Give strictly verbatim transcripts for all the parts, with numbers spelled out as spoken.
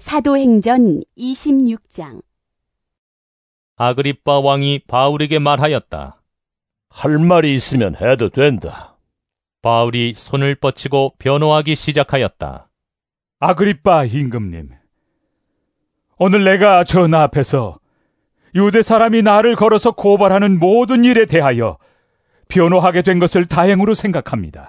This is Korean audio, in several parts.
사도행전 이십육 장. 아그리빠 왕이 바울에게 말하였다. 할 말이 있으면 해도 된다. 바울이 손을 뻗치고 변호하기 시작하였다. 아그리빠 임금님, 오늘 내가 전하 앞에서 유대 사람이 나를 걸어서 고발하는 모든 일에 대하여 변호하게 된 것을 다행으로 생각합니다.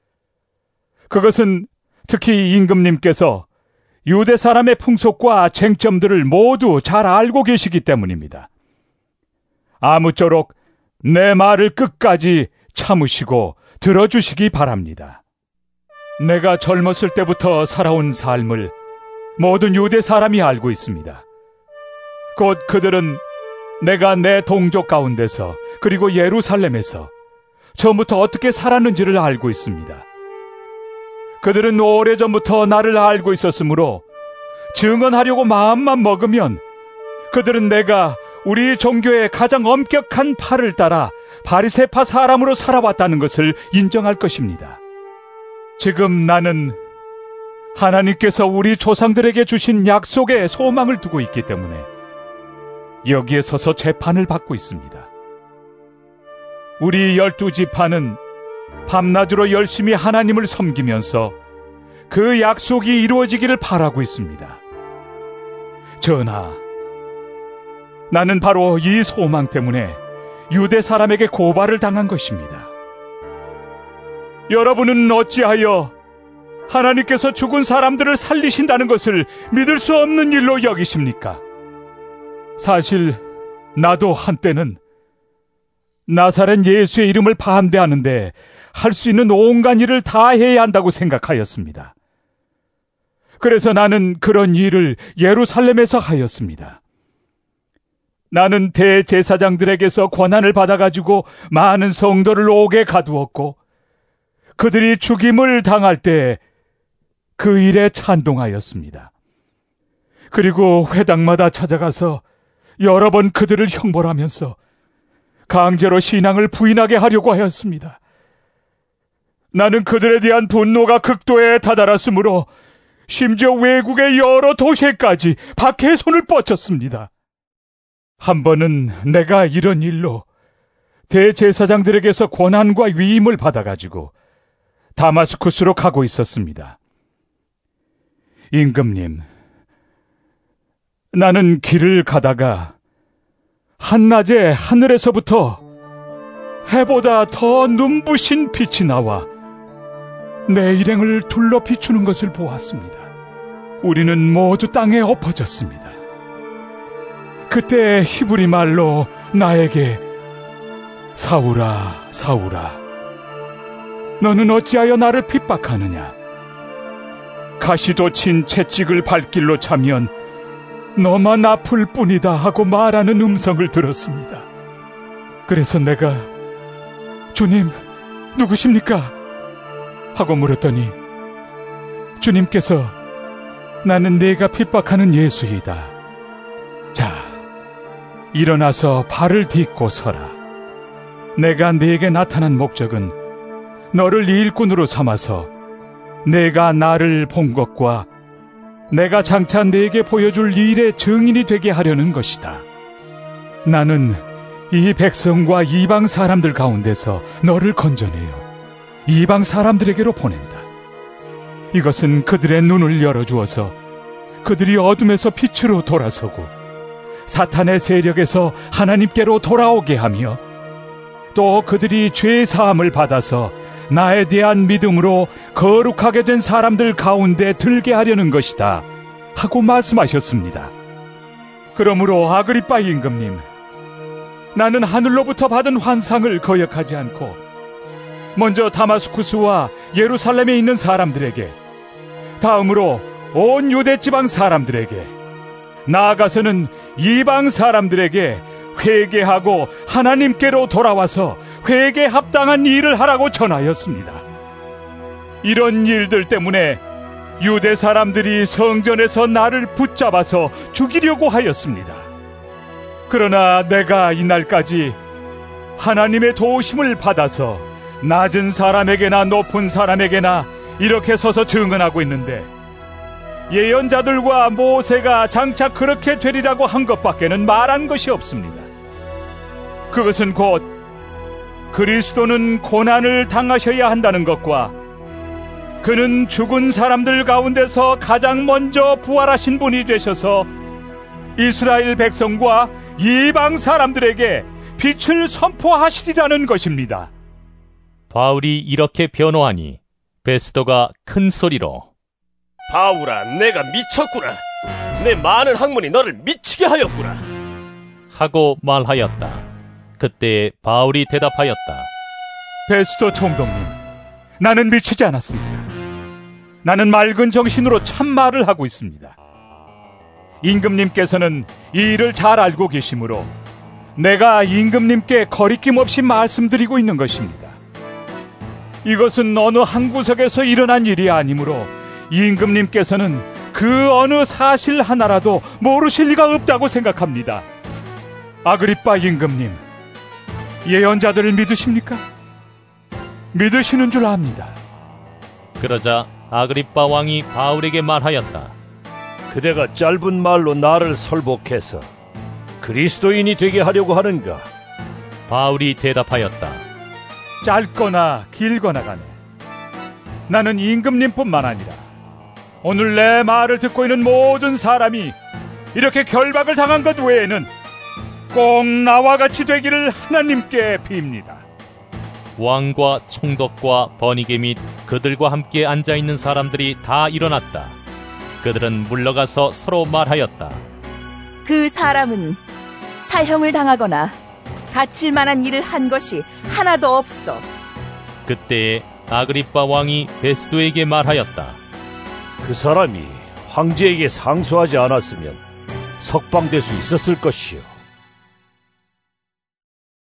그것은 특히 임금님께서 유대 사람의 풍속과 쟁점들을 모두 잘 알고 계시기 때문입니다. 아무쪼록 내 말을 끝까지 참으시고 들어주시기 바랍니다. 내가 젊었을 때부터 살아온 삶을 모든 유대 사람이 알고 있습니다. 곧 그들은 내가 내 동족 가운데서 그리고 예루살렘에서 처음부터 어떻게 살았는지를 알고 있습니다. 그들은 오래전부터 나를 알고 있었으므로 증언하려고 마음만 먹으면 그들은 내가 우리 종교의 가장 엄격한 팔을 따라 바리새파 사람으로 살아왔다는 것을 인정할 것입니다. 지금 나는 하나님께서 우리 조상들에게 주신 약속에 소망을 두고 있기 때문에 여기에 서서 재판을 받고 있습니다. 우리 열두 지파는 밤낮으로 열심히 하나님을 섬기면서 그 약속이 이루어지기를 바라고 있습니다. 전하, 나는 바로 이 소망 때문에 유대 사람에게 고발을 당한 것입니다. 여러분은 어찌하여 하나님께서 죽은 사람들을 살리신다는 것을 믿을 수 없는 일로 여기십니까? 사실 나도 한때는 나사렛 예수의 이름을 반대하는데 할 수 있는 온갖 일을 다 해야 한다고 생각하였습니다. 그래서 나는 그런 일을 예루살렘에서 하였습니다. 나는 대제사장들에게서 권한을 받아가지고 많은 성도를 옥에 가두었고 그들이 죽임을 당할 때 그 일에 찬동하였습니다. 그리고 회당마다 찾아가서 여러 번 그들을 형벌하면서 강제로 신앙을 부인하게 하려고 하였습니다. 나는 그들에 대한 분노가 극도에 다다랐으므로 심지어 외국의 여러 도시에까지 박해의 손을 뻗쳤습니다. 한 번은 내가 이런 일로 대제사장들에게서 권한과 위임을 받아가지고 다마스쿠스로 가고 있었습니다. 임금님, 나는 길을 가다가 한낮에 하늘에서부터 해보다 더 눈부신 빛이 나와 내 일행을 둘러 비추는 것을 보았습니다. 우리는 모두 땅에 엎어졌습니다. 그때 히브리 말로 나에게 사울아, 사울아, 너는 어찌하여 나를 핍박하느냐? 가시도 친 채찍을 발길로 차면 너만 아플 뿐이다 하고 말하는 음성을 들었습니다. 그래서 내가 주님, 누구십니까? 하고 물었더니 주님께서 나는 네가 핍박하는 예수이다. 자, 일어나서 발을 딛고 서라. 내가 네게 나타난 목적은 너를 일꾼으로 삼아서 내가 나를 본 것과 내가 장차 네게 보여줄 일의 증인이 되게 하려는 것이다. 나는 이 백성과 이방 사람들 가운데서 너를 건져내어 이방 사람들에게로 보낸다. 이것은 그들의 눈을 열어주어서 그들이 어둠에서 빛으로 돌아서고 사탄의 세력에서 하나님께로 돌아오게 하며 또 그들이 죄 사함을 받아서 나에 대한 믿음으로 거룩하게 된 사람들 가운데 들게 하려는 것이다 하고 말씀하셨습니다. 그러므로 아그리빠 임금님, 나는 하늘로부터 받은 환상을 거역하지 않고 먼저 다마스쿠스와 예루살렘에 있는 사람들에게, 다음으로 온 유대 지방 사람들에게, 나아가서는 이방 사람들에게 회개하고 하나님께로 돌아와서 회개에 합당한 일을 하라고 전하였습니다. 이런 일들 때문에 유대 사람들이 성전에서 나를 붙잡아서 죽이려고 하였습니다. 그러나 내가 이날까지 하나님의 도우심을 받아서 낮은 사람에게나 높은 사람에게나 이렇게 서서 증언하고 있는데 예언자들과 모세가 장차 그렇게 되리라고 한 것밖에는 말한 것이 없습니다. 그것은 곧 그리스도는 고난을 당하셔야 한다는 것과 그는 죽은 사람들 가운데서 가장 먼저 부활하신 분이 되셔서 이스라엘 백성과 이방 사람들에게 빛을 선포하시리라는 것입니다. 바울이 이렇게 변호하니 베스도가 큰 소리로 바울아, 내가 미쳤구나. 내 많은 학문이 너를 미치게 하였구나 하고 말하였다. 그때 바울이 대답하였다. 베스도 총독님, 나는 미치지 않았습니다. 나는 맑은 정신으로 참말을 하고 있습니다. 임금님께서는 이 일을 잘 알고 계시므로 내가 임금님께 거리낌 없이 말씀드리고 있는 것입니다. 이것은 어느 한 구석에서 일어난 일이 아니므로 임금님께서는 그 어느 사실 하나라도 모르실 리가 없다고 생각합니다. 아그리빠 임금님, 예언자들을 믿으십니까? 믿으시는 줄 압니다. 그러자 아그리빠 왕이 바울에게 말하였다. 그대가 짧은 말로 나를 설복해서 그리스도인이 되게 하려고 하는가? 바울이 대답하였다. 짧거나 길거나 간에 나는 임금님뿐만 아니라 오늘 내 말을 듣고 있는 모든 사람이 이렇게 결박을 당한 것 외에는 꼭 나와 같이 되기를 하나님께 빕니다. 왕과 총독과 버니게 및 그들과 함께 앉아있는 사람들이 다 일어났다. 그들은 물러가서 서로 말하였다. 그 사람은 사형을 당하거나 갇힐 만한 일을 한 것이 하나도 없어. 그때에 아그리빠 왕이 베스도에게 말하였다. 그 사람이 황제에게 상소하지 않았으면 석방될 수 있었을 것이요.